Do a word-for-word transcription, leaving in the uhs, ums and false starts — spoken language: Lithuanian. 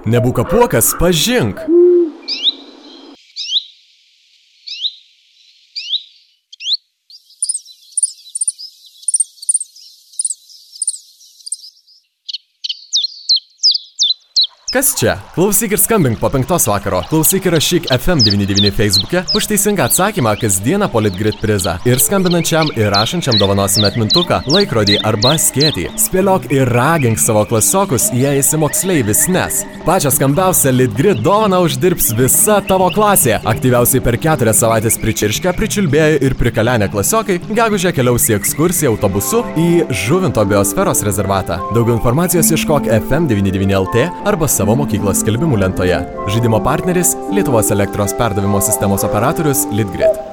Nebūk apuokas, pažink. Kas čia? Klausyk ir skambink po penktos vakaro. Klausyk ir rašyk F M devyni devyni Facebook'e už teisingą atsakymą kasdieną po Litgrid prizą. Ir skambinančiam ir rašančiam dovanosime atmintuką, laikrodį arba skėtį. Spėliok ir ragink savo klasiokus, jei esi moksleivis, nes pačią skambiausią Litgrid dovaną uždirbs visa tavo klasė. Aktyviausiai per keturias savaitės pričirškę, pričiulbėję ir prikalenę klasiokai gegužę keliaus į ekskursiją autobusu į Žuvinto biosferos rezervatą. Daugiau informacijos ieškok F M devyni devyni L T arba savo mokyklos skelbimų lentoje. Žaidimo partneris Lietuvos elektros perdavimo sistemos operatorius Litgrid.